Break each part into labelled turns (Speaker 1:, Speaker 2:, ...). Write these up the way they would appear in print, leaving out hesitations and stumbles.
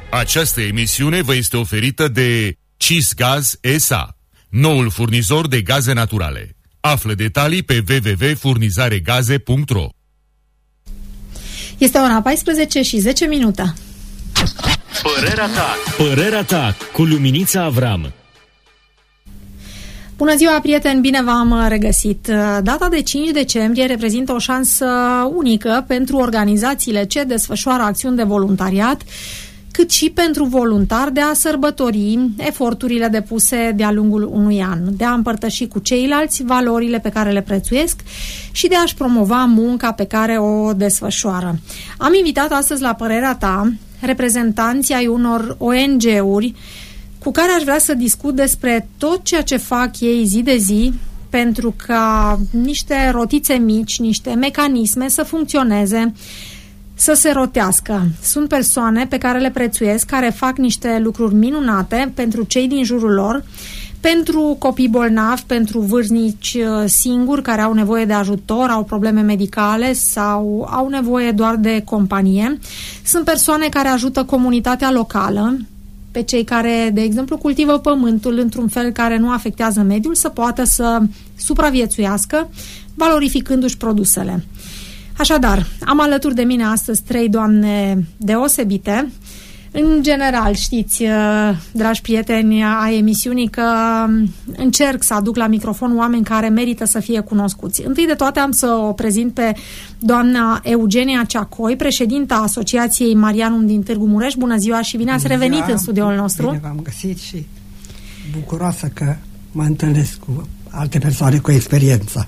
Speaker 1: Această emisiune vă este oferită de Cisgaz S.A., noul furnizor de gaze naturale. Află detalii pe www.furnizaregaze.ro.
Speaker 2: Este ora 14 și 10 minute.
Speaker 3: Părerea ta. Părerea ta cu Luminița Avram.
Speaker 2: Bună ziua, prieteni, bine v-am regăsit. Data de 5 decembrie reprezintă o șansă unică pentru organizațiile ce desfășoară acțiuni de voluntariat, cât și pentru voluntari de a sărbători eforturile depuse de-a lungul unui an, de a împărtăși cu ceilalți valorile pe care le prețuiesc și de a-și promova munca pe care o desfășoară. Am invitat astăzi la Părerea ta reprezentanții ai unor ONG-uri cu care aș vrea să discut despre tot ceea ce fac ei zi de zi pentru ca niște rotițe mici, niște mecanisme să funcționeze, să se rotească. Sunt persoane pe care le prețuiesc, care fac niște lucruri minunate pentru cei din jurul lor, pentru copii bolnavi, pentru vârstnici singuri care au nevoie de ajutor, au probleme medicale sau au nevoie doar de companie. Sunt persoane care ajută comunitatea locală, pe cei care, de exemplu, cultivă pământul într-un fel care nu afectează mediul, să poată să supraviețuiască, valorificându-și produsele. Așadar, am alături de mine astăzi 3 doamne deosebite. În general, știți, dragi prieteni ai emisiunii, că încerc să aduc la microfon oameni care merită să fie cunoscuți. Întâi de toate am să o prezint pe doamna Eugenia Ceacoi, președinta Asociației Marianum din Târgu Mureș. Bună ziua și bine ați revenit în studioul nostru.
Speaker 4: Bine v-am găsit și bucuroasă că mă întâlnesc cu alte persoane cu experiență.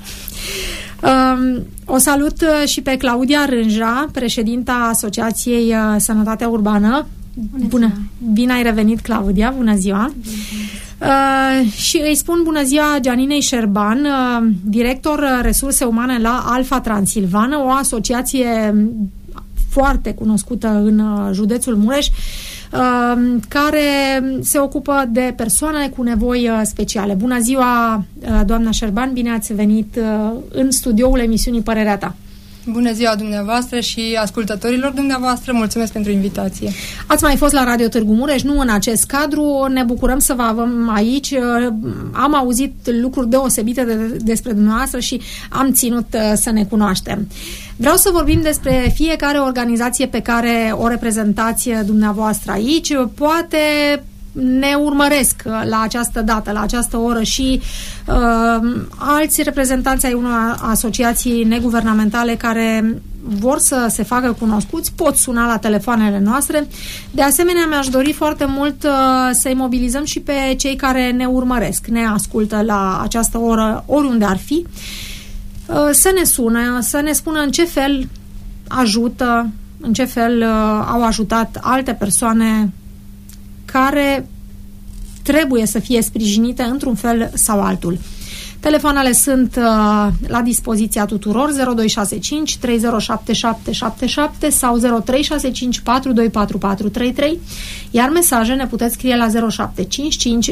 Speaker 2: O salut și pe Claudia Rânja, președinta Asociației Sănătatea Urbană. Bună, bine ai revenit, Claudia, bună ziua. Și îi spun bună ziua Gianinei Șerban, director resurse umane la Alfa Transilvană, o asociație foarte cunoscută în județul Mureș, care se ocupă de persoane cu nevoi speciale. Bună ziua, doamna Șerban, bine ați venit în studioul emisiunii Părerea ta.
Speaker 5: Bună ziua dumneavoastră și ascultătorilor dumneavoastră, mulțumesc pentru invitație.
Speaker 2: Ați mai fost la Radio Târgu Mureș, nu în acest cadru, ne bucurăm să vă avem aici. Am auzit lucruri deosebite despre dumneavoastră și am ținut să ne cunoaștem. Vreau să vorbim despre fiecare organizație pe care o reprezentați dumneavoastră aici. Poate ne urmăresc la această dată, la această oră și alți reprezentanți ai unor asociații neguvernamentale care vor să se facă cunoscuți, pot suna la telefoanele noastre. De asemenea, mi-aș dori foarte mult să-i mobilizăm și pe cei care ne urmăresc, ne ascultă la această oră, oriunde ar fi, să ne sună, să ne spună în ce fel ajută, în ce fel au ajutat alte persoane care trebuie să fie sprijinite într-un fel sau altul. Telefoanele sunt la dispoziția tuturor, 0265 307777 sau 0365 424433, iar mesaje ne puteți scrie la 0755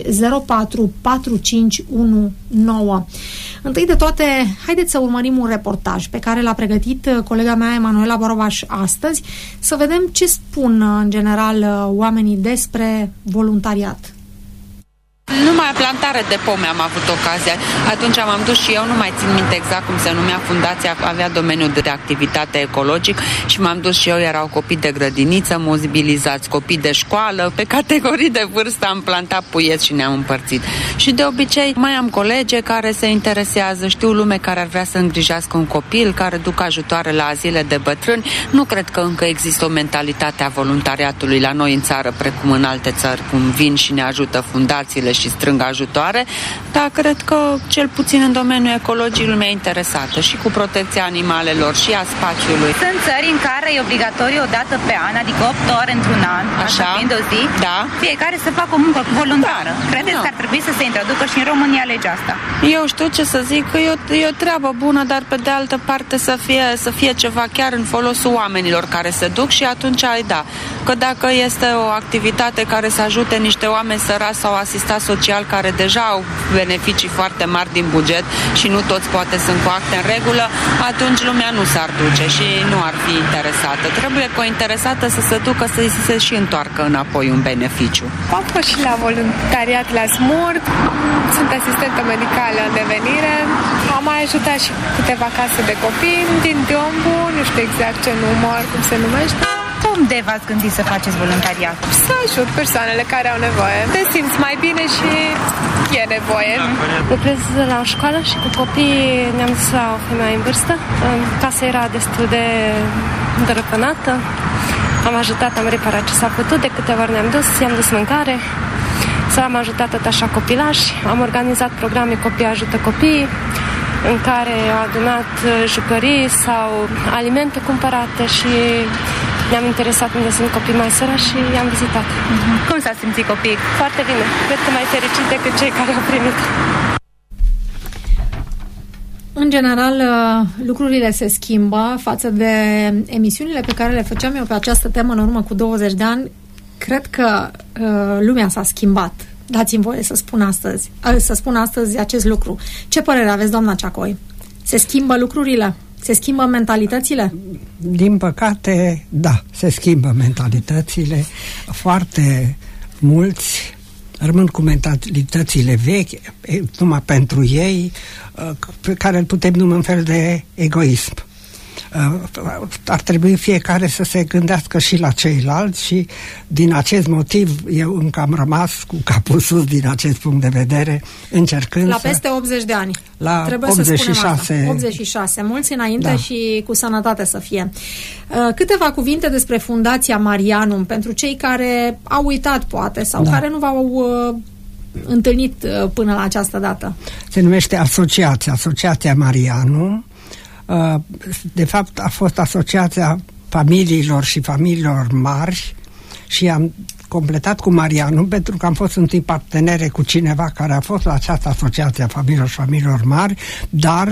Speaker 2: 044519. Întâi de toate, haideți să urmărim un reportaj pe care l-a pregătit colega mea Emanuela Borobaș astăzi, să vedem ce spun în general oamenii despre voluntariat.
Speaker 6: Numai plantare de pome am avut ocazia. Atunci m-am dus și eu, nu mai țin minte exact cum se numea fundația, avea domeniul de activitate ecologic și m-am dus și eu, erau copii de grădiniță mobilizați, copii de școală, pe categorii de vârstă am plantat puieți și ne-am împărțit. Și de obicei mai am colege care se interesează, știu lume care ar vrea să îngrijească un copil, care duc ajutoare la azile de bătrâni. Nu cred că încă există o mentalitate a voluntariatului la noi în țară, precum în alte țări, cum vin și ne ajută fundațiile și strâng ajutoare, dar cred că cel puțin în domeniul ecologic lumea e interesată și cu protecția animalelor și a spațiului.
Speaker 7: Sunt țări în care e obligatoriu o dată pe an, adică 8 ore într-un an, așa fiind o zi,
Speaker 6: da,
Speaker 7: fiecare să facă o muncă voluntară. Credeți că ar trebui să se introducă și în România legea asta?
Speaker 6: Eu știu ce să zic, că e o treabă bună, dar pe de altă parte să fie ceva chiar în folosul oamenilor care se duc și atunci da. Că dacă este o activitate care să ajute niște oameni săraci sau asistat social social care deja au beneficii foarte mari din buget și nu toți poate sunt cu acte în regulă, atunci lumea nu s-ar duce și nu ar fi interesată. Trebuie ca o interesată să se ducă să se și întoarcă înapoi un beneficiu.
Speaker 8: Am fost și la voluntariat la SMURD, sunt asistentă medicală în devenire, am mai ajutat și câteva case de copii din Tiombu, nu știu exact ce număr, cum se numește.
Speaker 7: Unde v-ați gândit să faceți voluntariat?
Speaker 8: Să ajut persoanele care au nevoie. Te simți mai bine și e nevoie.
Speaker 9: Lucrez la o școală și cu copiii ne-am dus la o femeie în vârstă. Casa era destul de îndărăpânată. Am ajutat, am reparat ce s-a putut, de câteva ori ne-am dus, i-am dus mâncare. Am ajutat tot așa copilași. Am organizat programe Copii ajută copiii, în care au adunat jucării sau alimente cumpărate și ne-am interesat unde sunt copii mai săraci și i-am vizitat.
Speaker 7: Cum s-a simțit copiii?
Speaker 9: Foarte bine. Cred că mai fericit decât cei care au primit.
Speaker 2: În general, lucrurile se schimbă față de emisiunile pe care le făceam eu pe această temă în urmă cu 20 de ani. Cred că lumea s-a schimbat. Dați-mi voie să spun astăzi acest lucru. Ce părere aveți, doamna Ceacoi? Se schimbă lucrurile? Se schimbă mentalitățile?
Speaker 4: Din păcate, da, se schimbă mentalitățile. Foarte mulți rămân cu mentalitățile vechi, numai pentru ei, pe care îl putem numi un fel de egoism. Ar trebui fiecare să se gândească și la ceilalți și din acest motiv eu încă am rămas cu capul sus din acest punct de vedere, încercând
Speaker 2: la peste 80 de ani.
Speaker 4: La
Speaker 2: trebuie
Speaker 4: 86.
Speaker 2: 86. Mulți înainte, da. Și cu sănătate să fie. Câteva cuvinte despre Fundația Marianum pentru cei care au uitat poate sau care nu v-au întâlnit până la această dată.
Speaker 4: Se numește Asociația Marianum. De fapt a fost asociația familiilor și familiilor mari și am completat cu Marianum pentru că am fost întâi partenere cu cineva care a fost la această asociație a familiilor și familiilor mari, dar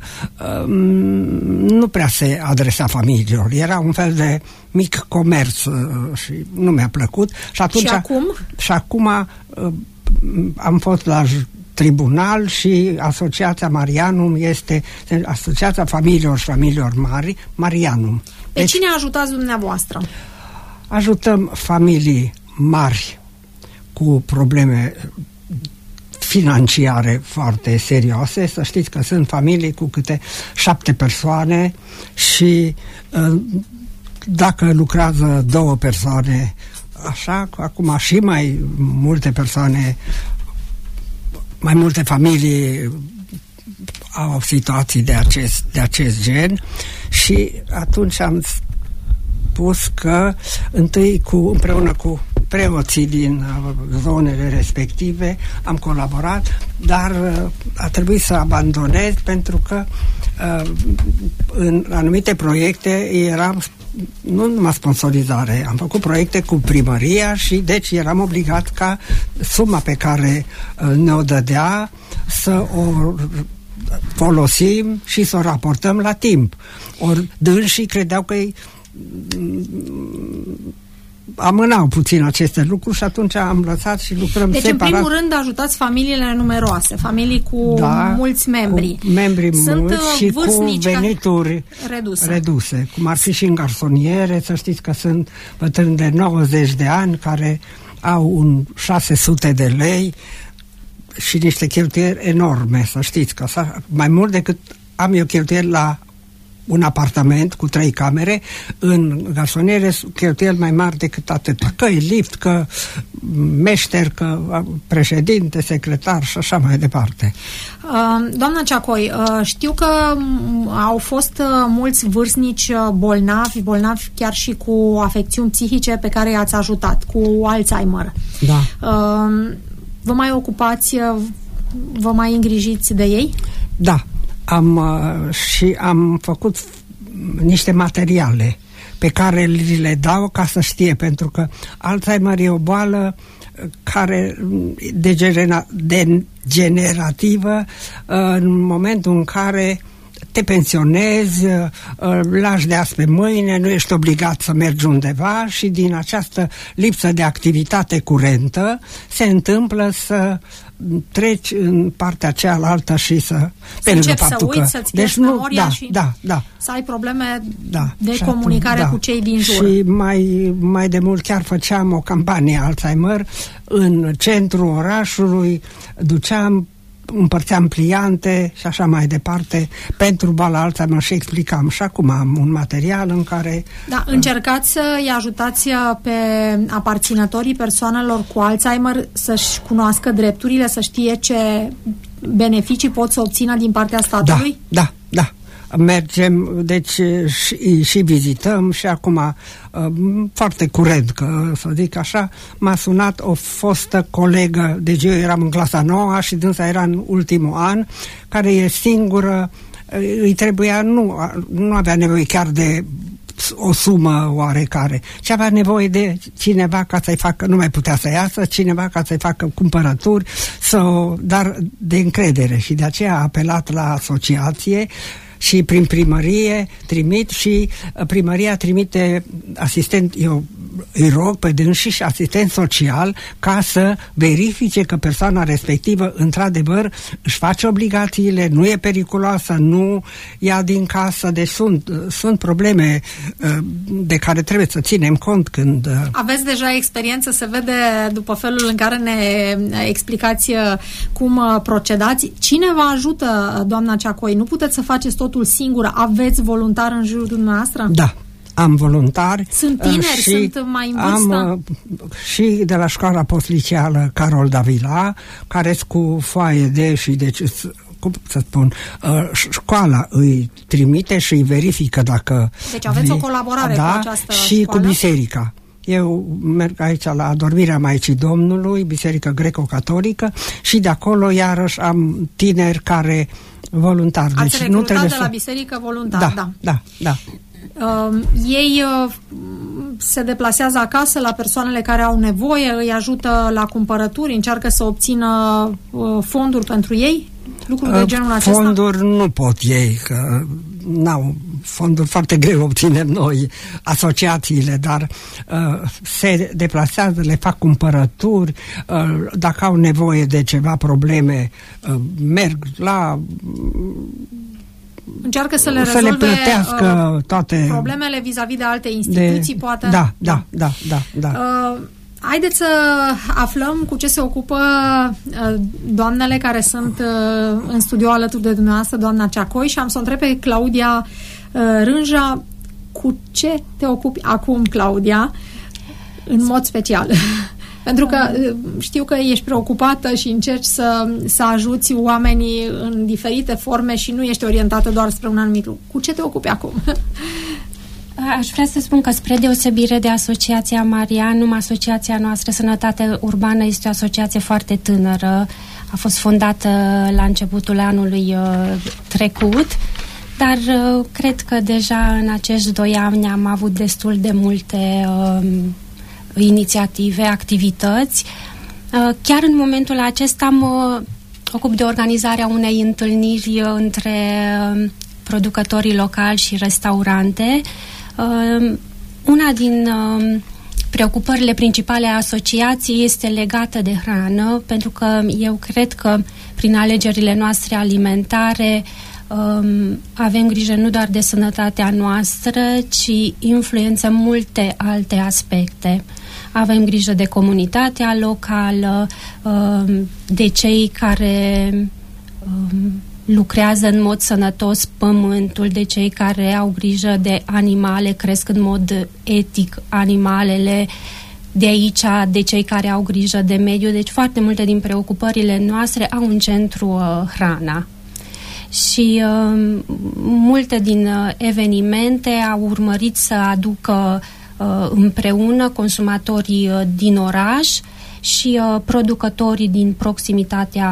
Speaker 4: nu prea se adresa familiilor. Era un fel de mic comerț și nu mi-a plăcut. Și atunci, și acum am fost la tribunal și Asociația Marianum este Asociația Familiilor și Familiilor Mari, Marianum.
Speaker 2: Pe cine ajutați dumneavoastră?
Speaker 4: Ajutăm familii mari cu probleme financiare foarte serioase. Să știți că sunt familii cu câte 7 persoane și dacă lucrează 2 persoane, așa, acum și mai multe persoane, mai multe familii au situații de acest gen și atunci am spus că întâi împreună cu preoții din zonele respective am colaborat, dar a trebuit să abandonez pentru că în anumite proiecte eram nu numai sponsorizare, am făcut proiecte cu primăria și deci eram obligat ca suma pe care ne-o dădea să o folosim și să o raportăm la timp. Ori dânsii credeau că amânau puțin aceste lucruri și atunci am lăsat și lucrăm
Speaker 2: deci,
Speaker 4: separat.
Speaker 2: În primul rând, ajutați familiile numeroase, familii cu mulți membri.
Speaker 4: Cu membri mulți și cu venituri reduse. Cum ar fi și în garsoniere, să știți că sunt bătrâni de 90 de ani care au 600 de lei și niște cheltuieli enorme, să știți că mai mult decât am eu cheltuieli la un apartament cu 3 camere, în garsoniere cheltuieli mai mari decât atât. Că e lift, că meșter, că președinte, secretar și așa mai departe.
Speaker 2: Doamna Ceacoi, știu că au fost mulți vârstnici bolnavi chiar și cu afecțiuni psihice pe care i-ați ajutat, cu Alzheimer.
Speaker 4: Da.
Speaker 2: Vă mai ocupați, vă mai îngrijiți de ei?
Speaker 4: Da. Am făcut niște materiale pe care le dau ca să știe, pentru că Alzheimer e o boală care degenerativă în momentul în care te pensionezi, lași de azi pe mâine, nu ești obligat să mergi undeva și din această lipsă de activitate curentă se întâmplă să treci în partea cealaltă și să
Speaker 2: începi să uiți, să-ți pierzi memoria și să ai probleme de comunicare cu cei din jur.
Speaker 4: Și mai de mult chiar făceam o campanie Alzheimer în centrul orașului, împărțeam pliante și așa mai departe pentru boala Alzheimer și explicam. Și acum am un material în care...
Speaker 2: Da, încercați să-i ajutați pe aparținătorii persoanelor cu Alzheimer să-și cunoască drepturile, să știe ce beneficii pot să obțină din partea statului?
Speaker 4: Da. Mergem, deci și vizităm și acum foarte curent, că să zic așa, m-a sunat o fostă colegă, deci eu eram în clasa 9 și dânsa era în ultimul an, care e singură, îi trebuia, nu avea nevoie chiar de o sumă oarecare, ci avea nevoie de cineva ca să-i facă, nu mai putea să iasă, cineva ca să-i facă cumpărături, dar de încredere, și de aceea a apelat la asociație și prin primărie trimit și primăria trimite asistent, eu îi rog pe dânsii și asistent social ca să verifice că persoana respectivă într-adevăr își face obligațiile, nu e periculoasă, nu ia din casă, deci sunt probleme de care trebuie să ținem cont când...
Speaker 2: Aveți deja experiență, se vede după felul în care ne explicați cum procedați. Cine vă ajută, doamna Ceacoi? Nu puteți să faceți totul singură? Aveți voluntar în jurul dumneavoastră?
Speaker 4: Da. Am voluntari.
Speaker 2: Sunt tineri, sunt mai în vârstă?
Speaker 4: Am și de la școala postliceală Carol Davila, care cu foaie deci, cum să spun, școala îi trimite și îi verifică dacă...
Speaker 2: Deci aveți o colaborare cu această
Speaker 4: și
Speaker 2: școală?
Speaker 4: Cu biserica. Eu merg aici la Adormirea Maicii Domnului, biserică greco-catolică, și de acolo iarăși am tineri care voluntari.
Speaker 2: Ați
Speaker 4: deci
Speaker 2: recrutat
Speaker 4: nu trebuie
Speaker 2: de la biserică voluntar,
Speaker 4: da.
Speaker 2: Ei se deplasează acasă la persoanele care au nevoie, îi ajută la cumpărături, încearcă să obțină fonduri pentru ei? Lucruri de genul acesta?
Speaker 4: Fonduri nu pot ei, că n-au fonduri, foarte greu obținem noi, asociațiile, dar se deplasează, le fac cumpărături, dacă au nevoie de ceva probleme, merg la...
Speaker 2: Încearcă să le rezolve
Speaker 4: plătească toate
Speaker 2: problemele vis-a-vis de alte instituții, poate?
Speaker 4: Da.
Speaker 2: Haideți să aflăm cu ce se ocupă doamnele care sunt în studio alături de dumneavoastră, doamna Ceacoi, și am să o întreb pe Claudia Rânja, cu ce te ocupi acum, Claudia, în mod special? Pentru că știu că ești preocupată și încerci să ajuți oamenii în diferite forme și nu ești orientată doar spre un anumit lucru. Cu ce te ocupi acum?
Speaker 10: Aș vrea să spun că, spre deosebire de Asociația Marianum, asociația noastră Sănătate Urbană este o asociație foarte tânără. A fost fondată la începutul anului trecut, dar cred că deja în acești 2 ani am avut destul de multe inițiative, activități. Chiar în momentul acesta mă ocup de organizarea unei întâlniri între producătorii locali și restaurante. Una din preocupările principale a asociației este legată de hrană, pentru că eu cred că prin alegerile noastre alimentare avem grijă nu doar de sănătatea noastră, ci influență multe alte aspecte. Avem grijă de comunitatea locală, de cei care lucrează în mod sănătos pământul, de cei care au grijă de animale, cresc în mod etic animalele, de aici de cei care au grijă de mediu. Deci foarte multe din preocupările noastre au în centru hrana. Și multe din evenimente au urmărit să aducă împreună consumatorii din oraș și producătorii din proximitatea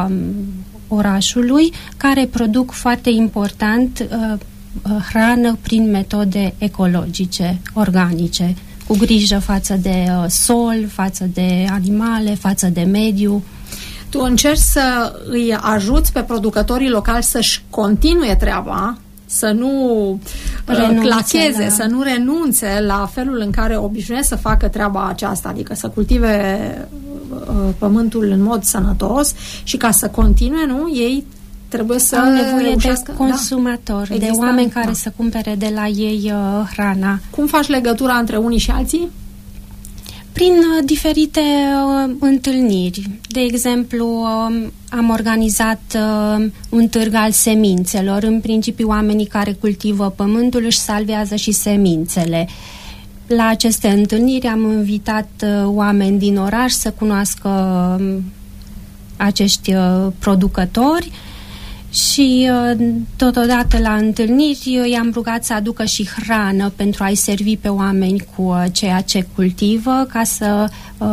Speaker 10: orașului, care produc foarte important hrană prin metode ecologice, organice, cu grijă față de sol, față de animale, față de mediu.
Speaker 2: Tu încerci să îi ajuți pe producătorii locali să-și continue treaba, să nu clacheze, să nu renunțe la felul în care obișnuiesc să facă treaba aceasta, adică să cultive pământul în mod sănătos, și ca să continue, nu, ei trebuie să
Speaker 10: au nevoie
Speaker 2: reușească,
Speaker 10: de consumatori, de oameni care să cumpere de la ei hrana.
Speaker 2: Cum faci legătura între unii și alții?
Speaker 10: Prin diferite întâlniri. De exemplu, am organizat un târg al semințelor. În principiu, oamenii care cultivă pământul își salvează și semințele. La aceste întâlniri am invitat oameni din oraș să cunoască acești producători și totodată la întâlniri i-am rugat să aducă și hrană pentru a-i servi pe oameni cu ceea ce cultivă, ca să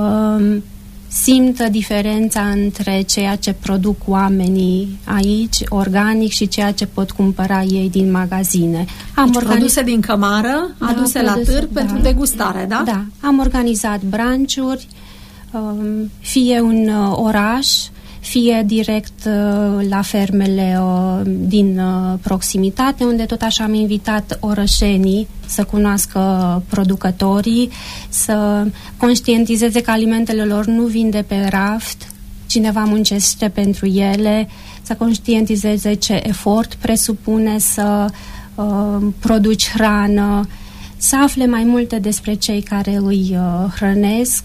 Speaker 10: simtă diferența între ceea ce produc oamenii aici, organic, și ceea ce pot cumpăra ei din magazine.
Speaker 2: Produse din cămară, aduse la târg pentru degustare, da?
Speaker 10: Da. Am organizat branciuri, fie în oraș, fie direct la fermele din proximitate, unde tot așa am invitat orășenii să cunoască producătorii, să conștientizeze că alimentele lor nu vin de pe raft, cineva muncește pentru ele, să conștientizeze ce efort presupune să produci hrană, să afle mai multe despre cei care îi hrănesc.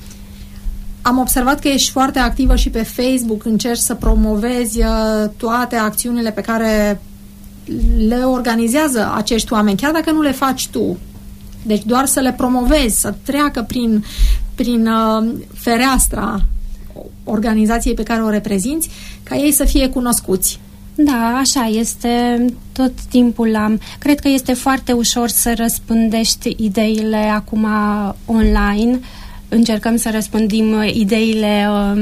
Speaker 2: Am observat că ești foarte activă și pe Facebook, încerci să promovezi toate acțiunile pe care le organizează acești oameni, chiar dacă nu le faci tu. Deci doar să le promovezi, să treacă prin fereastra organizației pe care o reprezinți, ca ei să fie cunoscuți.
Speaker 10: Da, așa este, tot timpul cred că este foarte ușor să răspândești ideile acum online. Încercăm să răspândim ideile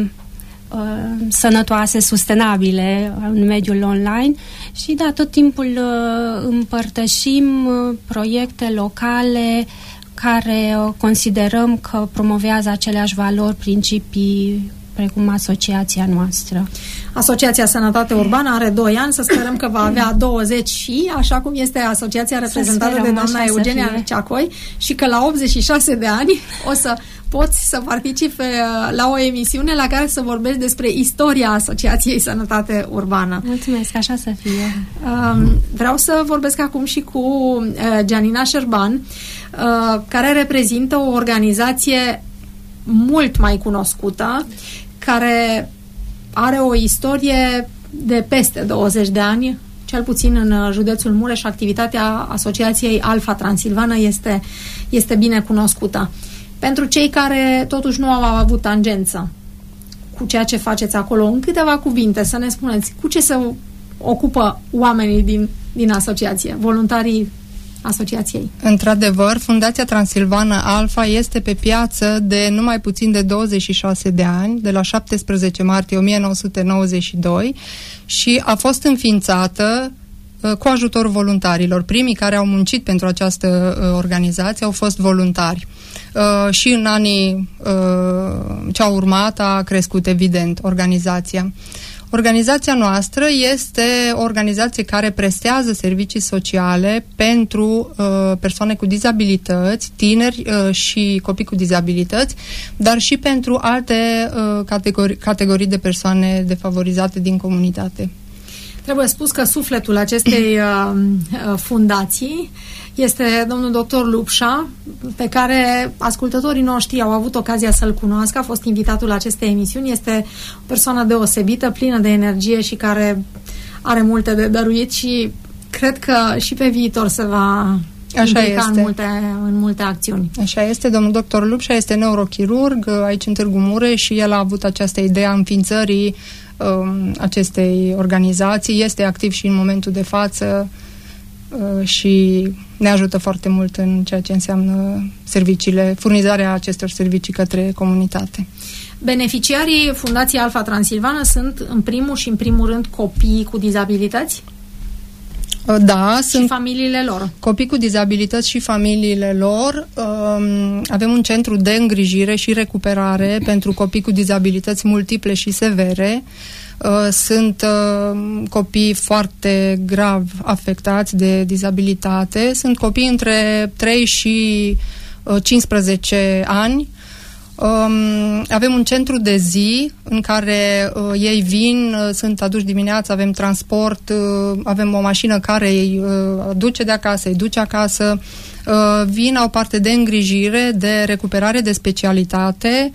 Speaker 10: sănătoase, sustenabile în mediul online și da, tot timpul împărtășim proiecte locale care considerăm că promovează aceleași valori, principii, precum asociația noastră.
Speaker 2: Asociația Sănătate Urbană are 2 ani, să sperăm că va avea 20 și, așa cum este asociația reprezentată de doamna Eugenia Ceacoi, și că la 86 de ani o să poți să participi la o emisiune la care să vorbești despre istoria Asociației Sănătate Urbană.
Speaker 10: Mulțumesc, așa să fie.
Speaker 2: Vreau să vorbesc acum și cu Gianina Șerban, care reprezintă o organizație mult mai cunoscută, care are o istorie de peste 20 de ani, cel puțin în județul Mureș. Activitatea Asociației Alfa Transilvană este bine cunoscută. Pentru cei care totuși nu au avut tangență cu ceea ce faceți acolo, în câteva cuvinte să ne spuneți cu ce se ocupă oamenii din asociație, voluntarii asociației.
Speaker 5: Într-adevăr, Fundația Transilvană Alfa este pe piață de numai puțin de 26 de ani, de la 17 martie 1992, și a fost înființată cu ajutorul voluntarilor. Primii care au muncit pentru această organizație au fost voluntari. Și în anii ce au urmat a crescut evident organizația. Organizația noastră este o organizație care prestează servicii sociale pentru persoane cu dizabilități, tineri și copii cu dizabilități, dar și pentru alte categorii de persoane defavorizate din comunitate.
Speaker 2: Trebuie spus că sufletul acestei fundații este domnul doctor Lupșa, pe care ascultătorii noștri au avut ocazia să-l cunoască, a fost invitatul acestei emisiuni, este o persoană deosebită, plină de energie și care are multe de dăruit și cred că și pe viitor se va implica în multe acțiuni.
Speaker 5: Așa este, domnul doctor Lupșa este neurochirurg aici în Târgu Mureș și el a avut această idee a înființării acestei organizații, este activ și în momentul de față și ne ajută foarte mult în ceea ce înseamnă furnizarea acestor servicii către comunitate.
Speaker 2: Beneficiarii Fundației Alfa Transilvană sunt în primul rând copii cu dizabilități?
Speaker 5: Da,
Speaker 2: și
Speaker 5: sunt
Speaker 2: familiile lor.
Speaker 5: Copii cu dizabilități și familiile lor. Avem un centru de îngrijire și recuperare pentru copii cu dizabilități multiple și severe. Sunt copii foarte grav afectați de dizabilitate. Sunt copii între 3 și 15 ani. Avem un centru de zi în care ei vin, sunt aduși dimineața, avem transport, avem o mașină care îi aduce de acasă, îi duce acasă, vin, au parte de îngrijire, de recuperare de specialitate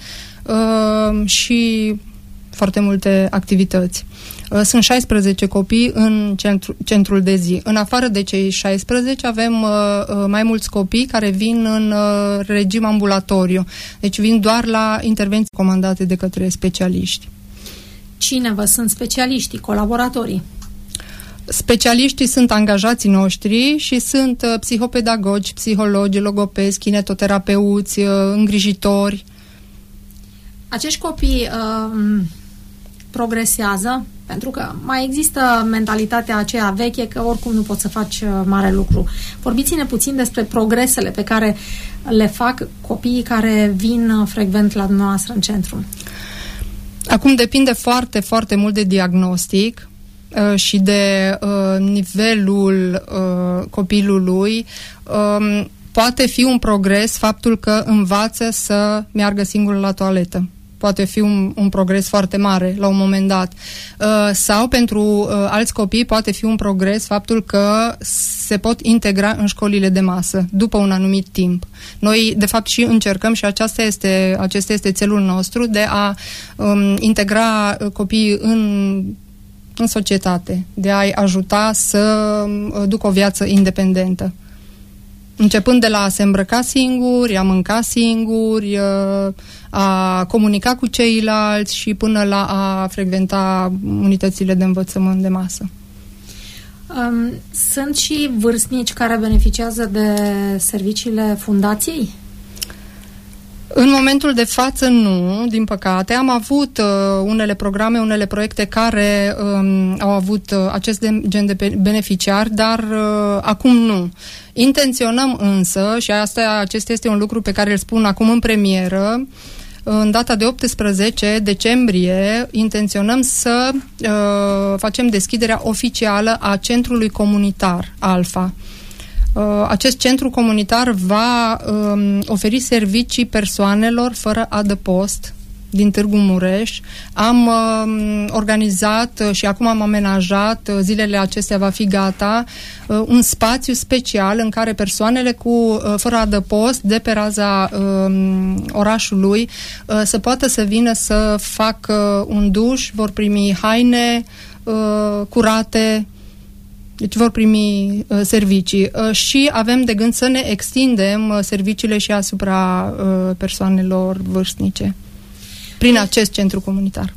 Speaker 5: și foarte multe activități. Sunt 16 copii în centrul de zi. În afară de cei 16 avem mai mulți copii care vin în regim ambulatoriu. Deci vin doar la intervenții comandate de către specialiști.
Speaker 2: Cine vă sunt specialiștii, colaboratorii?
Speaker 5: Specialiștii sunt angajații noștri și sunt psihopedagogi, psihologi, logopezi, kinetoterapeuți, îngrijitori.
Speaker 2: Acești copii progresează, pentru că mai există mentalitatea aceea veche că oricum nu poți să faci mare lucru. Vorbiți-ne puțin despre progresele pe care le fac copiii care vin frecvent la dumneavoastră în centru.
Speaker 5: Acum depinde foarte, foarte mult de diagnostic și de nivelul copilului. Poate fi un progres faptul că învață să meargă singur la toaletă. Poate fi un progres foarte mare la un moment dat. Sau pentru alți copii poate fi un progres faptul că se pot integra în școlile de masă după un anumit timp. Noi, de fapt, și încercăm și acesta este țelul nostru de a integra copiii în societate, de a-i ajuta să ducă o viață independentă. Începând de la a se îmbrăca singuri, a mânca singuri, a comunica cu ceilalți și până la a frecventa unitățile de învățământ de masă.
Speaker 2: Sunt și vârstnici care beneficiază de serviciile fundației?
Speaker 5: În momentul de față nu, din păcate. Am avut unele programe, unele proiecte care au avut acest gen de beneficiari, dar acum nu. Intenționăm însă, și acesta este un lucru pe care îl spun acum în premieră, în data de 18 decembrie intenționăm să facem deschiderea oficială a centrului comunitar Alfa. Acest centru comunitar va oferi servicii persoanelor fără adăpost din Târgu Mureș. Am organizat și acum am amenajat, zilele acestea va fi gata, un spațiu special în care persoanele fără adăpost de pe raza orașului să poată să vină să facă un duș, vor primi haine curate, deci vor primi servicii și avem de gând să ne extindem serviciile și asupra persoanelor vârstnice prin acest centru comunitar.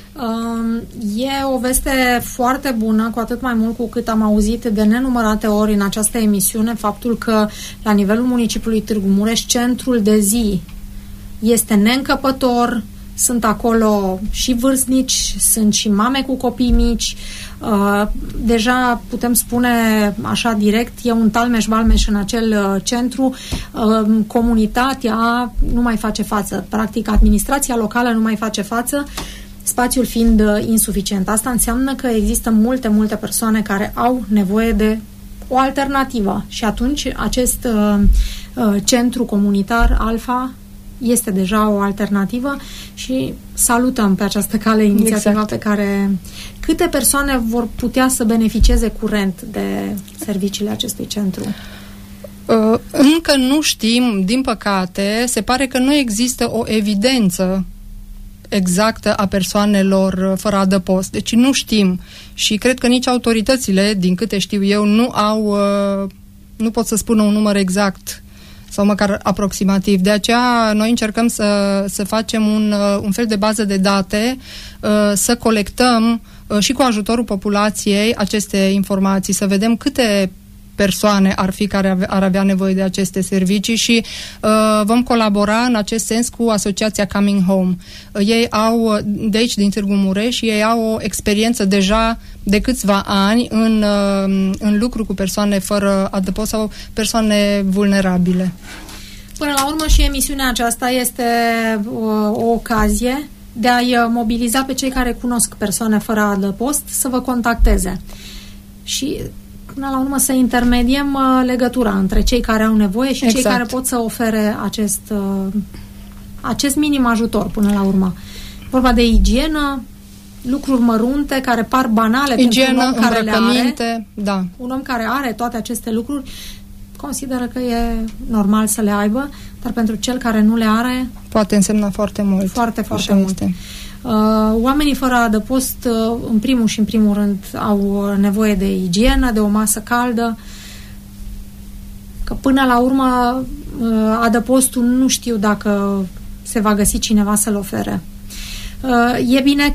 Speaker 2: E o veste foarte bună, cu atât mai mult cu cât am auzit de nenumărate ori în această emisiune faptul că la nivelul municipiului Târgu Mureș centrul de zi este neîncăpător, sunt acolo și vârstnici, sunt și mame cu copii mici. Deja putem spune așa direct, e un talmeș-balmeș în acel centru. Comunitatea nu mai face față, practic administrația locală nu mai face față, spațiul fiind insuficient. Asta înseamnă că există multe persoane care au nevoie de o alternativă și atunci acest centru comunitar Alfa este deja o alternativă și salutăm pe această cale inițiativa pe care... Câte persoane vor putea să beneficieze curent de serviciile acestui centru?
Speaker 5: Încă nu știm, din păcate, se pare că nu există o evidență exactă a persoanelor fără adăpost. Deci nu știm și cred că nici autoritățile, din câte știu eu, nu pot să spună un număr exact sau măcar aproximativ. De aceea noi încercăm să facem un fel de bază de date, să colectăm și cu ajutorul populației aceste informații, să vedem câte persoane ar fi care ar avea nevoie de aceste servicii și vom colabora în acest sens cu asociația Coming Home. Ei au, de aici din Târgu Mureș, ei au o experiență deja de câțiva ani în lucru cu persoane fără adăpost sau persoane vulnerabile.
Speaker 2: Până la urmă și emisiunea aceasta este o ocazie de a-i mobiliza pe cei care cunosc persoane fără adăpost să vă contacteze. Și până la urmă să intermediem legătura între cei care au nevoie și cei care pot să ofere acest minim ajutor până la urmă. Vorba de igienă, lucruri mărunte care par banale pentru un om care le are.
Speaker 5: Da.
Speaker 2: Un om care are toate aceste lucruri consideră că e normal să le aibă, dar pentru cel care nu le are
Speaker 5: poate însemna foarte mult.
Speaker 2: Foarte mult. Oamenii fără adăpost, în primul rând, au nevoie de igienă, de o masă caldă, că până la urmă adăpostul nu știu dacă se va găsi cineva să-l ofere. E bine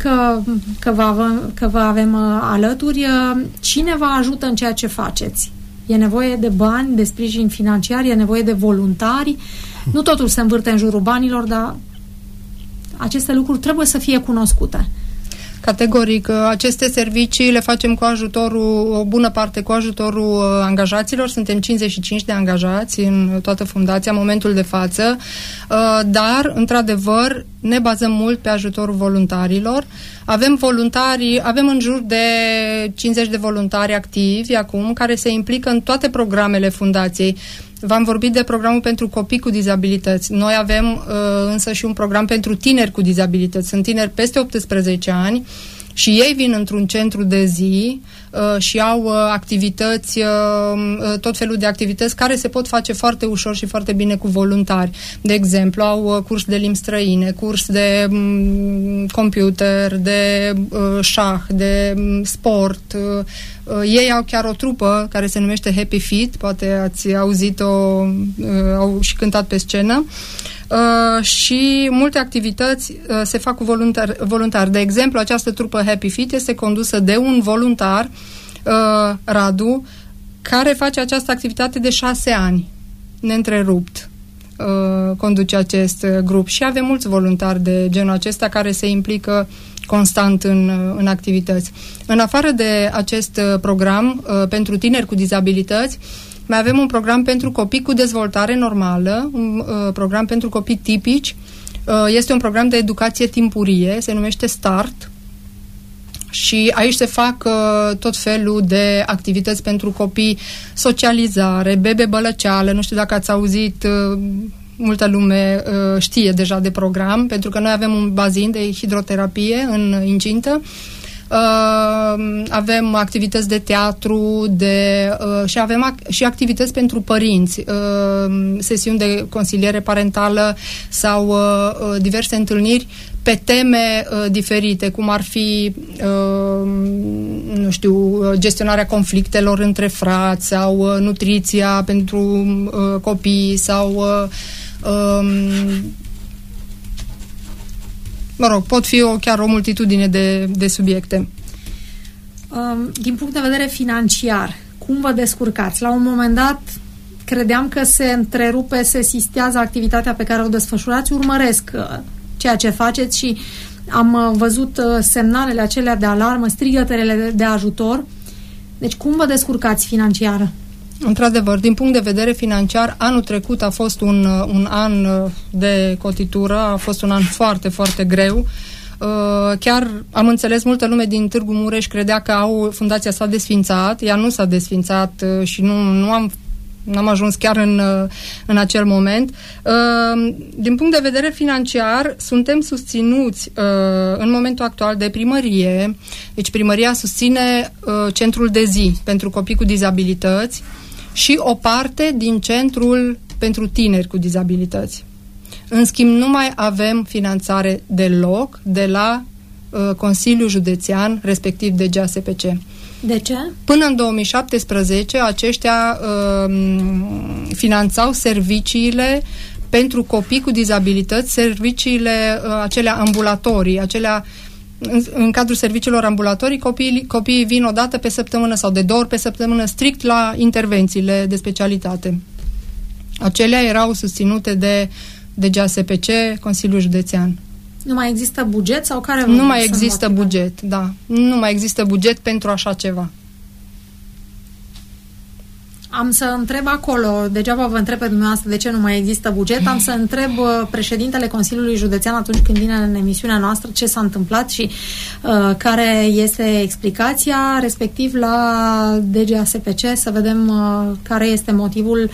Speaker 2: că vă avem alături. Cine vă ajută în ceea ce faceți? E nevoie de bani, de sprijin financiar, e nevoie de voluntari. Nu totul se învârte în jurul banilor, dar aceste lucruri trebuie să fie cunoscute.
Speaker 5: Categoric, aceste servicii le facem cu ajutorul, o bună parte cu ajutorul angajaților. Suntem 55 de angajați în toată fundația în momentul de față, dar, într-adevăr, ne bazăm mult pe ajutorul voluntarilor. Avem în jur de 50 de voluntari activi acum, care se implică în toate programele fundației. V-am vorbit de programul pentru copii cu dizabilități. Noi avem însă și un program pentru tineri cu dizabilități. Sunt tineri peste 18 ani și ei vin într-un centru de zi și au activități, tot felul de activități care se pot face foarte ușor și foarte bine cu voluntari. De exemplu, au curs de limbi străine, curs de computer, de șah, de sport. Ei au chiar o trupă care se numește Happy Fit, poate ați auzit-o, au și cântat pe scenă. Și multe activități se fac cu voluntari. De exemplu, această trupă Happy Fit este condusă de un voluntar, Radu, care face această activitate de 6 ani, neîntrerupt. Conduce acest grup și avem mulți voluntari de genul acesta care se implică constant în activități. În afară de acest program pentru tineri cu dizabilități, mai avem un program pentru copii cu dezvoltare normală, un program pentru copii tipici. Este un program de educație timpurie, se numește START. Și aici se fac tot felul de activități pentru copii, socializare, bebe bălăceală, nu știu dacă ați auzit, multă lume știe deja de program, pentru că noi avem un bazin de hidroterapie în incintă. Avem activități de teatru și avem și activități pentru părinți, sesiuni de consiliere parentală sau diverse întâlniri pe teme diferite, cum ar fi gestionarea conflictelor între frați sau nutriția pentru copii sau pot fi chiar o multitudine de subiecte.
Speaker 2: Din punct de vedere financiar, cum vă descurcați? La un moment dat credeam că se întrerupe, se sistează activitatea pe care o desfășurați, urmăresc ceea ce faceți și am văzut semnalele acelea de alarmă, strigătele de ajutor. Deci cum vă descurcați financiar?
Speaker 5: Într-adevăr, din punct de vedere financiar, anul trecut a fost un an de cotitură, a fost un an foarte, foarte greu. Chiar am înțeles, multă lume din Târgu Mureș credea că fundația s-a desfințat, ea nu s-a desfințat și n-am ajuns chiar în acel moment. Din punct de vedere financiar, suntem susținuți în momentul actual de primărie. Deci primăria susține centrul de zi pentru copii cu dizabilități și o parte din centrul pentru tineri cu dizabilități. În schimb, nu mai avem finanțare deloc de la Consiliul Județean, respectiv de GASPC.
Speaker 2: De ce?
Speaker 5: Până în 2017, aceștia finanțau serviciile pentru copii cu dizabilități, serviciile acelea ambulatorii, în cadrul serviciilor ambulatorii, copiii vin o dată pe săptămână sau de 2 ori pe săptămână strict la intervențiile de specialitate. Acelea erau susținute de GASPC, Consiliul Județean.
Speaker 2: Nu mai există buget sau care?
Speaker 5: Nu mai există buget, da. Nu mai există buget pentru așa ceva.
Speaker 2: Am să întreb acolo, degeaba vă întreb pe dumneavoastră de ce nu mai există buget, am să întreb președintele Consiliului Județean atunci când vine în emisiunea noastră ce s-a întâmplat și care este explicația, respectiv la DGASPC, să vedem care este motivul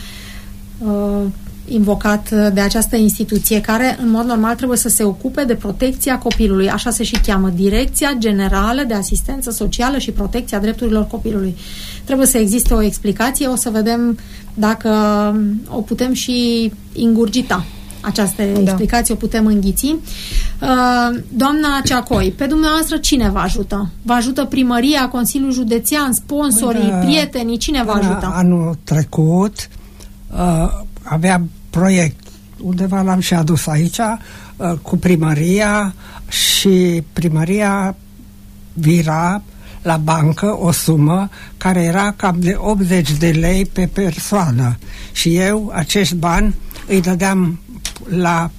Speaker 2: invocat de această instituție, care în mod normal trebuie să se ocupe de protecția copilului. Așa se și cheamă, Direcția Generală de Asistență Socială și Protecția Drepturilor Copilului. Trebuie să existe o explicație, o să vedem dacă o putem și ingurgita. Această explicație o putem înghiți. Doamna Ceacoi, pe dumneavoastră cine vă ajută? Vă ajută primăria, Consiliul Județean, sponsorii, prietenii? Cine vă ajută?
Speaker 4: Anul trecut aveam proiect, undeva l-am și adus aici, cu primăria, și primăria vira la bancă o sumă care era cam de 80 de lei pe persoană și eu acești bani îi dădeam la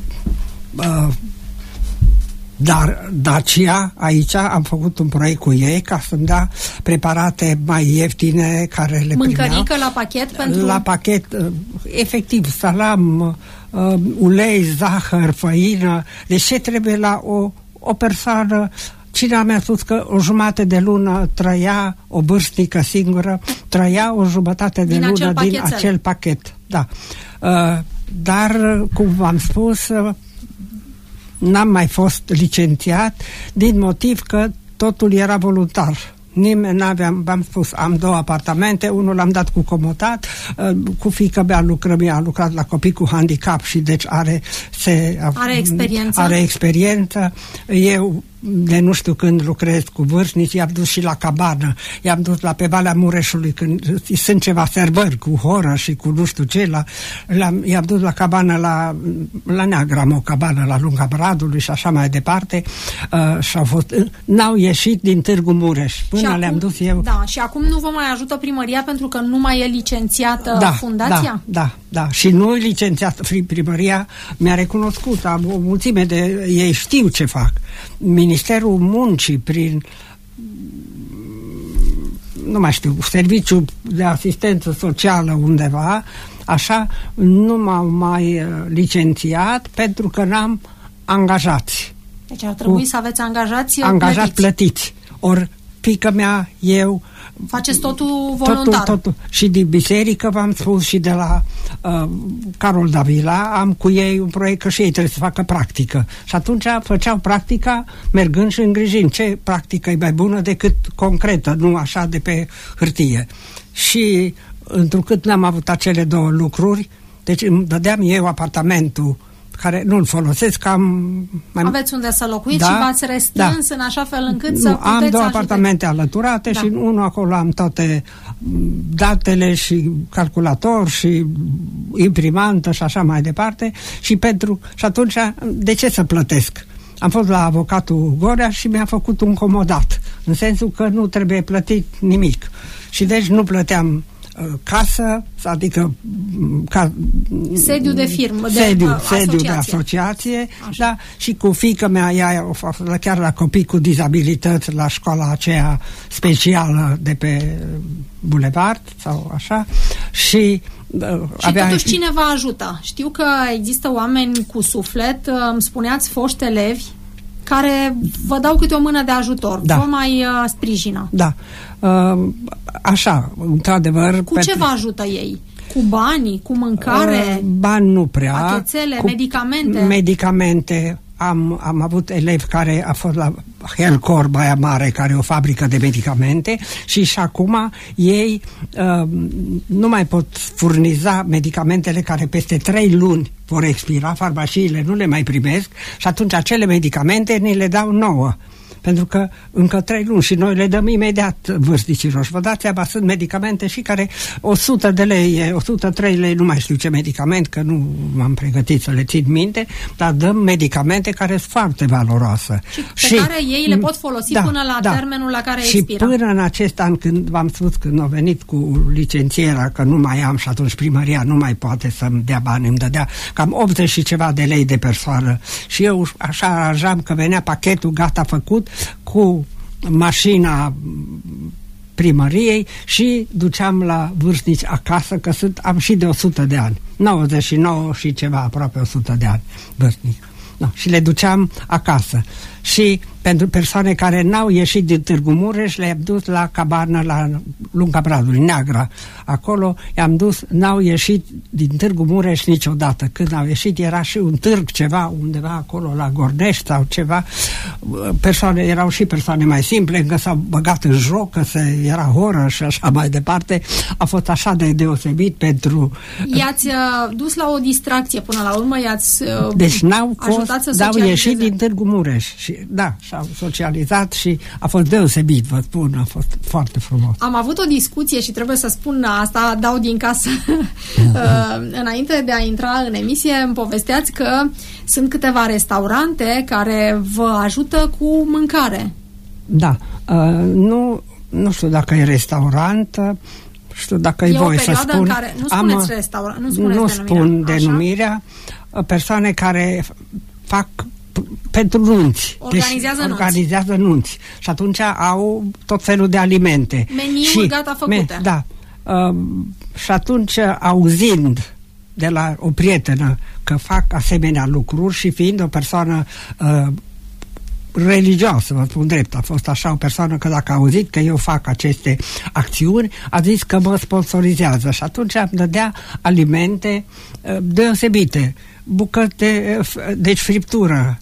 Speaker 4: Dacia, aici am făcut un proiect cu ei ca să-mi dea preparate mai ieftine care le primeau.
Speaker 2: Mâncărică la pachet pentru...
Speaker 4: La pachet, efectiv, salam, ulei, zahăr, făină. Deci ce trebuie la o persoană? Cine mi-a spus că o jumătate de lună trăia, o vârstnică singură, trăia o jumătate de lună din acel pachet. Da. Dar, cum v-am spus, n-am mai fost licențiat din motiv că totul era voluntar. Nimeni n-aveam, v-am spus, am 2 apartamente, unul l-am dat cu comodat, cu fiica mea a lucrat la copii cu handicap și deci are experiență. Are experiență. Eu de nu știu când lucrez cu vârstnici, i-am dus și la cabană, i-am dus pe Valea Mureșului când sunt ceva sărbări cu horă și cu nu știu ce, i-am dus la cabană la Neagram, o cabană la Lunga Bradului și așa mai departe, și n-au ieșit din Târgu Mureș până le-am dus eu.
Speaker 2: Da, și acum nu vă mai ajută primăria pentru că nu mai e licențiată fundația?
Speaker 4: Da, și nu e licențiată. Primăria mi-a recunoscut, am o mulțime de ei, știu ce fac. Ministerul Muncii, prin nu mai știu, serviciul de asistență socială undeva, așa, nu m-au mai licențiat pentru că n-am angajați.
Speaker 2: Deci ar trebui să aveți angajați
Speaker 4: plătiți. Ori fiica mea, eu...
Speaker 2: Faceți totul voluntar.
Speaker 4: Totul. Și din biserică, v-am spus, și de la Carol Davila, am cu ei un proiect că și ei trebuie să facă practică. Și atunci făceau practica mergând și îngrijind. Ce practică e mai bună decât concretă, nu așa de pe hârtie. Și întrucât n-am avut acele 2 lucruri, deci îmi dădeam eu apartamentul care nu-l folosesc,
Speaker 2: aveți unde să locuiți și v-ați restrâns în așa fel încât să puteți
Speaker 4: am 2 apartamente alăturate și unul acolo am toate datele și calculator și imprimantă și așa mai departe și atunci de ce să plătesc? Am fost la avocatul Gorea și mi-a făcut un comodat, în sensul că nu trebuie plătit nimic și deci nu plăteam casă, adică
Speaker 2: sediu de firmă,
Speaker 4: sediu de asociație, da, și cu fiica mea, ea chiar la copii cu dizabilități la școala aceea specială de pe Bulevard sau așa și
Speaker 2: totuși cine vă ajută? Știu că există oameni cu suflet, îmi spuneați foști elevi care vă dau câte o mână de ajutor, vă mai sprijină.
Speaker 4: Da, așa, într-adevăr.
Speaker 2: Cu ce vă ajută ei? Cu banii, cu mâncare?
Speaker 4: Bani nu prea.
Speaker 2: Pachețele, medicamente?
Speaker 4: Medicamente. Am avut elevi care a fost la Helcor, Baia Mare, care e o fabrică de medicamente și acum ei nu mai pot furniza medicamentele care peste 3 luni vor expira, farmaciile nu le mai primesc și atunci acele medicamente ni le dau nouă. pentru că încă 3 luni și noi le dăm imediat vârstnicilor. Și vă dați seama, sunt medicamente și care 100 de lei, 103 lei, nu mai știu ce medicament, că nu m-am pregătit să le țin minte, dar dăm medicamente care sunt foarte valoroase.
Speaker 2: Și pe care ei le pot folosi până la termenul la care expiră.
Speaker 4: Și până în acest an, când v-am spus, când au venit cu licențierea, că nu mai am și atunci primăria nu mai poate să-mi dea bani, îmi dădea cam 80 și ceva de lei de persoană. Și eu așa aranjam că venea pachetul gata făcut cu mașina primăriei și duceam la vârstnici acasă, că am și de 100 de ani. 99 și ceva, aproape 100 de ani vârstnici. No, și le duceam acasă. Și pentru persoane care n-au ieșit din Târgu Mureș, le-am dus la cabană la Lunga Bradului, Neagra. Acolo i-am dus, n-au ieșit din Târgu Mureș niciodată. Când au ieșit era și un târg ceva undeva acolo la Gornești sau ceva. Erau și persoane mai simple, încă s-au băgat în joc, că era horă și așa mai departe. A fost așa de deosebit pentru...
Speaker 2: I-ați dus la o distracție până la urmă, i-ați
Speaker 4: deci n-au ieșit din Târgu Mureș. Și, da, și-au socializat și a fost deosebit, vă spun, a fost foarte frumos.
Speaker 2: Am avut o discuție și trebuie să spun asta, dau din casă. Înainte de a intra în emisie, îmi povesteați că sunt câteva restaurante care vă ajută cu mâncare.
Speaker 4: Da, nu știu dacă e restaurant, știu dacă e voie să spun.
Speaker 2: Care, nu spuneți restaurant,
Speaker 4: nu spun denumirea, persoane care fac pentru nunți. Organizează nunți. Și atunci au tot felul de alimente.
Speaker 2: Meniuri gata făcute.
Speaker 4: Da. Și atunci, auzind de la o prietenă că fac asemenea lucruri și fiind o persoană religioasă, vă spun drept, a fost așa o persoană că dacă a auzit că eu fac aceste acțiuni, a zis că mă sponsorizează și atunci îmi dădea alimente deosebite, bucăți deci friptură,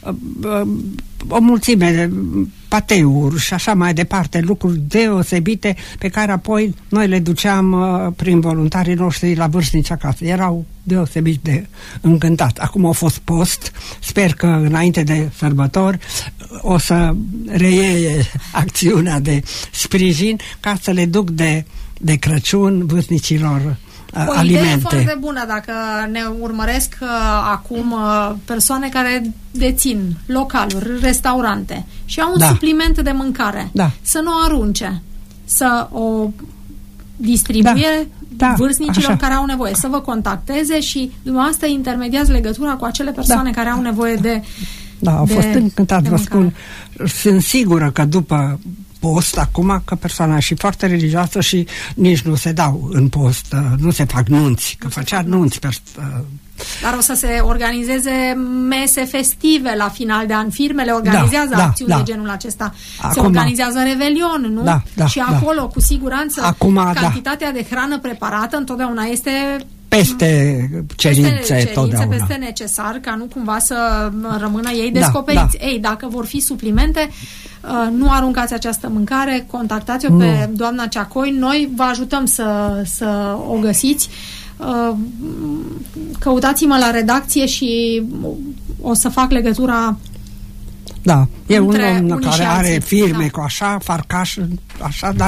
Speaker 4: o mulțime de pateuri și așa mai departe, lucruri deosebite pe care apoi noi le duceam prin voluntarii noștri la vârstnici acasă. Erau deosebit de încântat. Acum a fost post, sper că înainte de sărbători o să reie acțiunea de sprijin ca să le duc de Crăciun vârstnicilor alimente.
Speaker 2: O idee foarte bună dacă ne urmăresc acum persoane care dețin localuri, restaurante și au un supliment de mâncare. Să nu o arunce, să o distribuie vârstnicilor care au nevoie, să vă contacteze și dumneavoastră intermediați legătura cu acele persoane care au nevoie de
Speaker 4: au fost încântat, vă spun. Sunt sigură că după post, acum că persoana și foarte religioasă și nici nu se dau în post, nu se fac nunți, că făcea nunți.
Speaker 2: Dar o să se organizeze mese festive la final de an, firmele organizează acțiuni de genul acesta. Se organizează revelion, nu? Și acolo, cu siguranță, cantitatea de hrană preparată întotdeauna este
Speaker 4: peste cerințe,
Speaker 2: peste necesar, ca nu cumva să rămână ei descoperiți. Ei, dacă vor fi suplimente, nu aruncați această mâncare, contactați-o pe doamna Ceacoi, noi vă ajutăm să o găsiți. Căutați-mă la redacție și o să fac legătura.
Speaker 4: Da, e un om care are firme cu așa, farcaș, așa, dar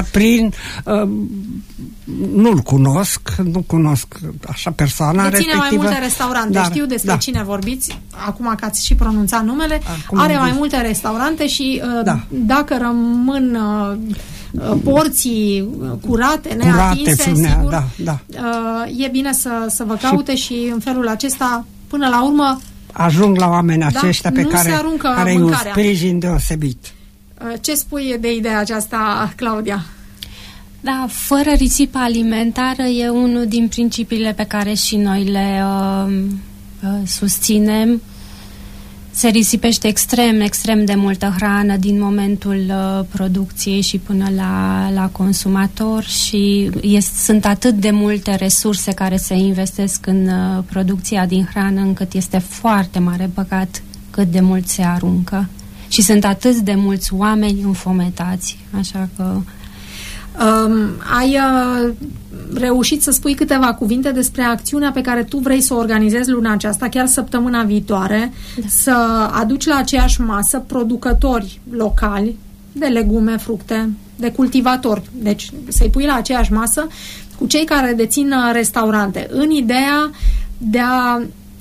Speaker 4: nu-l cunosc, nu cunosc așa persoana respectivă.
Speaker 2: Deține mai multe restaurante, știu despre cine vorbiți, acum că ați și pronunțat numele, are mai multe restaurante și dacă rămân porții curate, neatinse, sigur, e bine să vă caute și în felul acesta, până la urmă,
Speaker 4: ajung la oamenii aceștia pe care e un sprijin deosebit.
Speaker 2: Ce spui de ideea aceasta, Claudia?
Speaker 10: Da, fără risipă alimentară e unul din principiile pe care și noi le susținem. Se risipește extrem de multă hrană din momentul producției și până la consumator și sunt atât de multe resurse care se investesc în producția din hrană încât este foarte mare păcat cât de mult se aruncă. Și sunt atât de mulți oameni înfometați, așa că...
Speaker 2: Ai reușit să spui câteva cuvinte despre acțiunea pe care tu vrei să o organizezi luna aceasta, chiar săptămâna viitoare, să aduci la aceeași masă producători locali de legume, fructe, de cultivatori. Deci să-i pui la aceeași masă cu cei care dețin restaurante, în ideea de a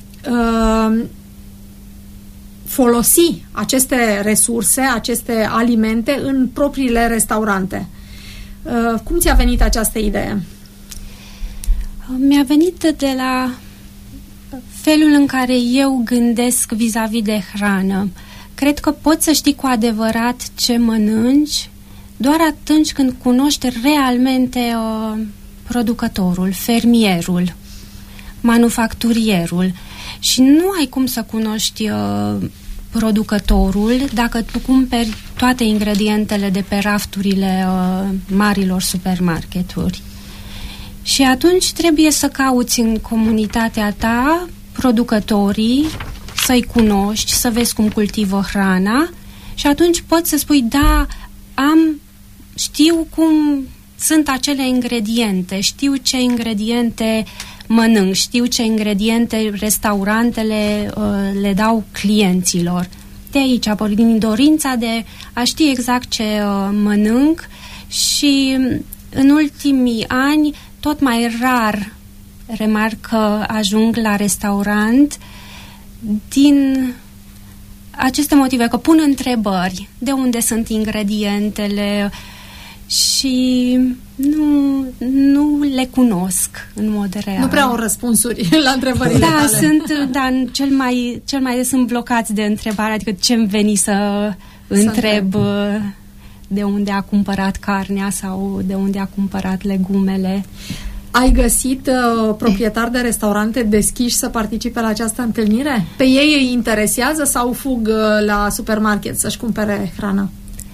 Speaker 2: folosi aceste resurse, aceste alimente în propriile restaurante. Cum ți-a venit această idee?
Speaker 10: Mi-a venit de la felul în care eu gândesc vis-a-vis de hrană. Cred că poți să știi cu adevărat ce mănânci doar atunci când cunoști realmente producătorul, fermierul, manufacturierul. Și nu ai cum să cunoști producătorul dacă tu cumperi toate ingredientele de pe rafturile marilor supermarketuri. Și atunci trebuie să cauți în comunitatea ta producătorii, să-i cunoști, să vezi cum cultivă hrana și atunci poți să spui, da, știu cum sunt acele ingrediente, știu ce ingrediente mănânc, știu ce ingrediente restaurantele le dau clienților. De aici a pornit dorința de a ști exact ce mănânc și în ultimii ani tot mai rar remarc că ajung la restaurant din aceste motive, că pun întrebări de unde sunt ingredientele și nu le cunosc în mod real.
Speaker 2: Nu prea au răspunsuri la întrebările tale.
Speaker 10: Cel mai des sunt blocați de întrebare, adică ce-mi veni să întreb de unde a cumpărat carnea sau de unde a cumpărat legumele.
Speaker 2: Ai găsit proprietari de restaurante deschiși să participe la această întâlnire? Pe ei îi interesează sau fug la supermarket să-și cumpere hrană?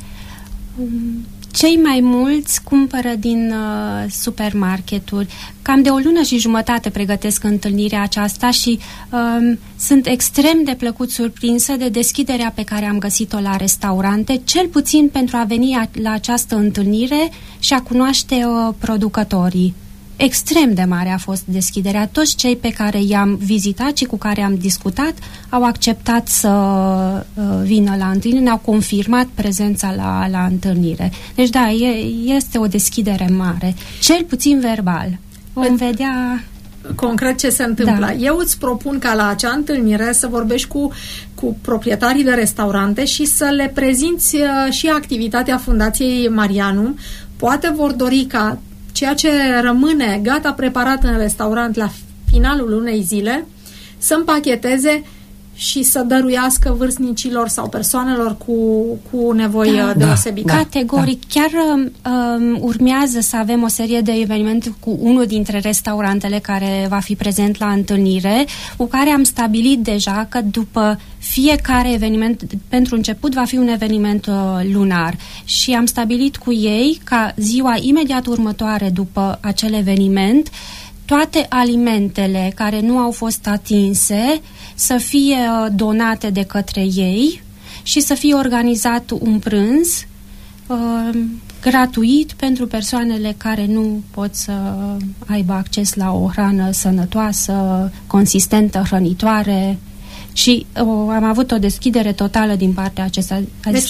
Speaker 10: Cei mai mulți cumpără din supermarketuri. Cam de o lună și jumătate pregătesc întâlnirea aceasta și sunt extrem de plăcut surprinsă de deschiderea pe care am găsit-o la restaurante, cel puțin pentru a veni la această întâlnire și a cunoaște producătorii. Extrem de mare a fost deschiderea. Toți cei pe care i-am vizitat și cu care am discutat au acceptat să vină la întâlnire, ne-au confirmat prezența la întâlnire. Deci da, este o deschidere mare, cel puțin verbal. Vom vedea
Speaker 2: concret ce se întâmplă. Da. Eu îți propun ca la acea întâlnire să vorbești cu proprietarii de restaurante și să le prezinți și activitatea Fundației Marianum. Poate vor dori ca ceea ce rămâne gata preparat în restaurant la finalul unei zile să împacheteze și să dăruiască vârstnicilor sau persoanelor cu nevoi deosebite.
Speaker 10: Categoric. Chiar urmează să avem o serie de evenimente cu unul dintre restaurantele care va fi prezent la întâlnire, cu care am stabilit deja că după fiecare eveniment, pentru început va fi un eveniment lunar și am stabilit cu ei ca ziua imediat următoare după acel eveniment toate alimentele care nu au fost atinse să fie donate de către ei și să fie organizat un prânz gratuit pentru persoanele care nu pot să aibă acces la o hrană sănătoasă, consistentă, hrănitoare. Și am avut o deschidere totală din partea acesta.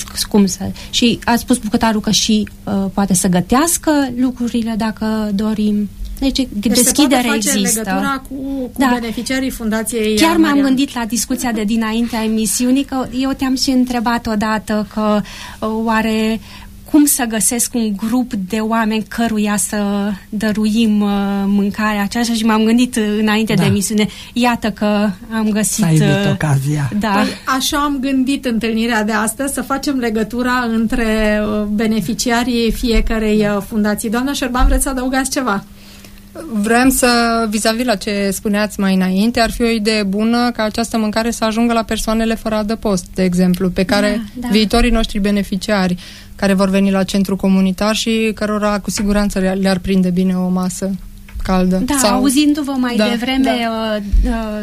Speaker 10: Și a spus bucătarul că și poate să gătească lucrurile dacă dorim. Deci deschidere există.
Speaker 2: Legătura cu beneficiarii Fundației
Speaker 10: Chiar m-am gândit la discuția de dinaintea emisiunii, că eu te-am și întrebat odată că oare cum să găsesc un grup de oameni căruia să dăruim mâncarea aceasta și m-am gândit înainte de emisiune, iată că am găsit
Speaker 4: ocazia.
Speaker 2: Da. Păi, așa am gândit întâlnirea de astăzi, să facem legătura între beneficiarii fiecarei fundații. Doamna Șerban, vreți să adăugați ceva?
Speaker 5: Vrem să, vis-a-vis la ce spuneați mai înainte, ar fi o idee bună ca această mâncare să ajungă la persoanele fără adăpost, de exemplu, pe care viitorii noștri beneficiari care vor veni la centru comunitar și cărora cu siguranță le-ar prinde bine o masă caldă.
Speaker 10: Da, auzindu-vă mai devreme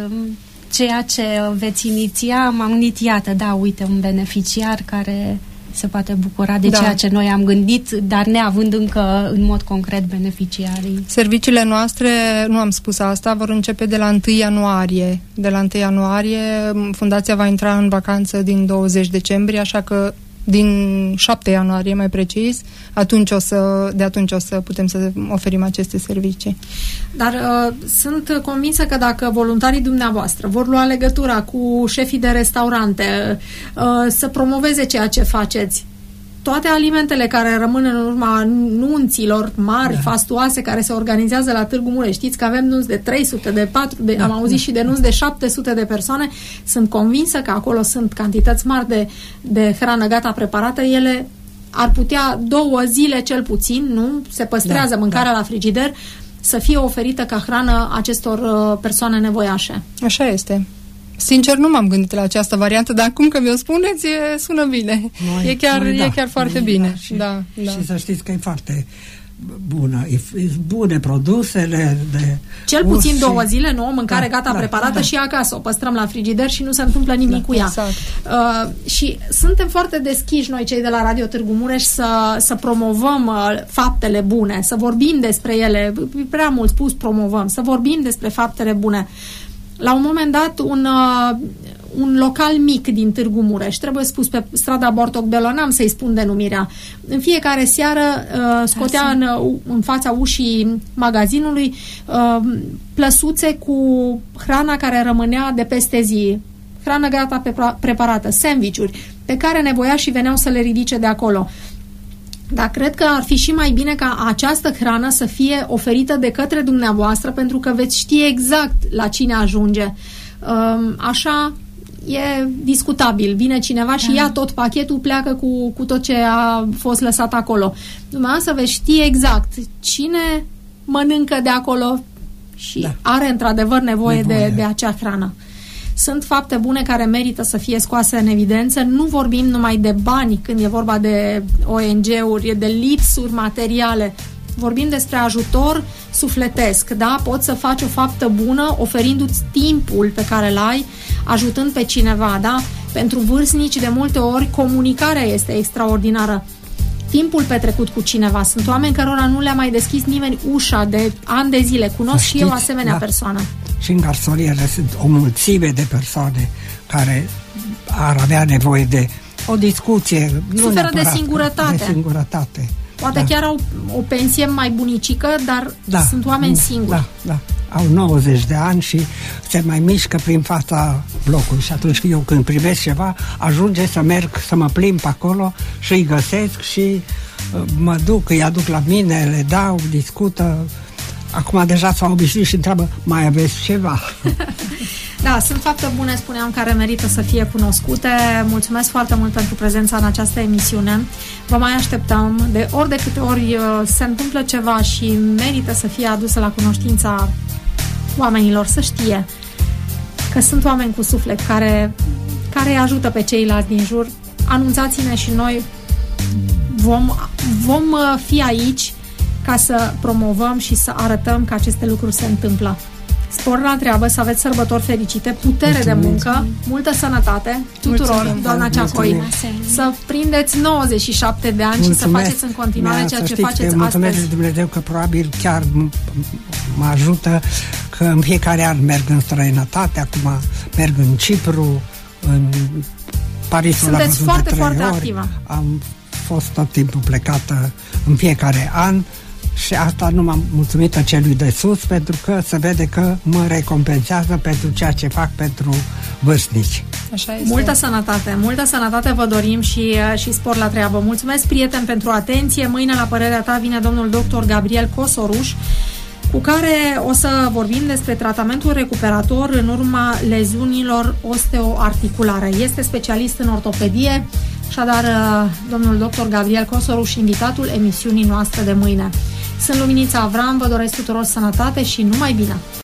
Speaker 10: ceea ce veți iniția, m-am gândit, iată, uite, un beneficiar care se poate bucura de ceea ce noi am gândit, dar neavând încă în mod concret beneficiarii.
Speaker 5: Serviciile noastre, nu am spus asta, vor începe de la 1 ianuarie. De la 1 ianuarie fundația va intra în vacanță din 20 decembrie, așa că din 7 ianuarie, mai precis, de atunci o să putem să oferim aceste servicii.
Speaker 2: Dar sunt convinsă că dacă voluntarii dumneavoastră vor lua legătura cu șefii de restaurante, să promoveze ceea ce faceți, toate alimentele care rămân în urma nunților mari, fastuoase, care se organizează la Târgu Mureș, știți că avem nunți de 300, de 400, am auzit și de nunți de 700 de persoane, sunt convinsă că acolo sunt cantități mari de hrană gata preparată, ele ar putea 2 zile cel puțin, nu? Se păstrează mâncarea la frigider, să fie oferită ca hrană acestor persoane nevoiașe.
Speaker 5: Așa este. Sincer, nu m-am gândit la această variantă, dar acum că mi-o spuneți, sună bine. E chiar foarte bine. Da,
Speaker 4: și să știți că e foarte bună. E bune produsele de
Speaker 2: cel puțin 2 zile, nu? Mâncare gata preparată și acasă. O păstrăm la frigider și nu se întâmplă nimic cu ea.
Speaker 5: Exact.
Speaker 2: Și suntem foarte deschiși noi, cei de la Radio Târgu Mureș, să promovăm faptele bune, să vorbim despre ele. Prea mult spus promovăm, să vorbim despre faptele bune. La un moment dat, un local mic din Târgu Mureș, trebuie spus pe strada Bortoc Belo, n-am să-i spun denumirea, în fiecare seară scotea în fața ușii magazinului plăsuțe cu hrana care rămânea de peste zi, hrană gata preparată, sandwich-uri, pe care nevoiașii veneau să le ridice de acolo. Dar cred că ar fi și mai bine ca această hrană să fie oferită de către dumneavoastră, pentru că veți ști exact la cine ajunge. Așa e discutabil. Vine cineva și ia tot pachetul, pleacă cu tot ce a fost lăsat acolo. Dumneavoastră veți ști exact cine mănâncă de acolo și are într-adevăr nevoie de acea hrană. Sunt fapte bune care merită să fie scoase în evidență. Nu vorbim numai de bani când e vorba de ONG-uri, de lipsuri materiale. Vorbim despre ajutor sufletesc, da? Poți să faci o faptă bună oferindu-ți timpul pe care îl ai, ajutând pe cineva, da? Pentru vârstnici, de multe ori, comunicarea este extraordinară. Timpul petrecut cu cineva. Sunt oameni cărora nu le-a mai deschis nimeni ușa de ani de zile. Cunosc și eu asemenea persoană.
Speaker 4: Și în garsoniere sunt o mulțime de persoane care ar avea nevoie de o discuție.
Speaker 2: Suferă de
Speaker 4: singurătate.
Speaker 2: Poate chiar au o pensie mai bunicică, dar sunt oameni singuri.
Speaker 4: Au 90 de ani și se mai mișcă prin fața blocului. Și atunci eu când primesc ceva, ajunge să merg, să mă plimb pe acolo și îi găsesc și mă duc, îi aduc la mine, le dau, discută. Acum deja s-au obișnuit și întreabă, mai aveți ceva?
Speaker 2: Da, sunt fapte bune, spuneam, care merită să fie cunoscute. Mulțumesc foarte mult pentru prezența în această emisiune. Vă mai așteptăm. De ori de câte ori se întâmplă ceva și merită să fie adusă la cunoștința oamenilor, să știe că sunt oameni cu suflet care îi ajută pe ceilalți din jur. Anunțați-ne și noi vom fi aici ca să promovăm și să arătăm că aceste lucruri se întâmplă. Spor la treabă, să aveți sărbători fericite, putere de muncă, multă sănătate tuturor, doamna Ceacoi. Să prindeți 97 de ani și să faceți în continuare ceea ce faceți astăzi.
Speaker 4: Mulțumesc Dumnezeu că probabil chiar mă ajută, că în fiecare an merg în străinătate, acum merg în Cipru, în Parisul.
Speaker 2: Sunteți foarte, foarte activă.
Speaker 4: Am fost tot timpul plecată în fiecare an. Și asta nu m-am mulțumită celui de sus, pentru că se vede că mă recompensează pentru ceea ce fac pentru vârstnici.
Speaker 5: Așa este.
Speaker 2: Multă sănătate vă dorim și spor la treabă. Mulțumesc, prieten, pentru atenție. Mâine, la părerea ta, vine domnul doctor Gabriel Cosoruș, cu care o să vorbim despre tratamentul recuperator în urma leziunilor osteoarticulare. Este specialist în ortopedie, așadar domnul doctor Gabriel Cosoruș, invitatul emisiunii noastre de mâine. Sunt Luminița Avram, vă doresc tuturor sănătate și numai bine!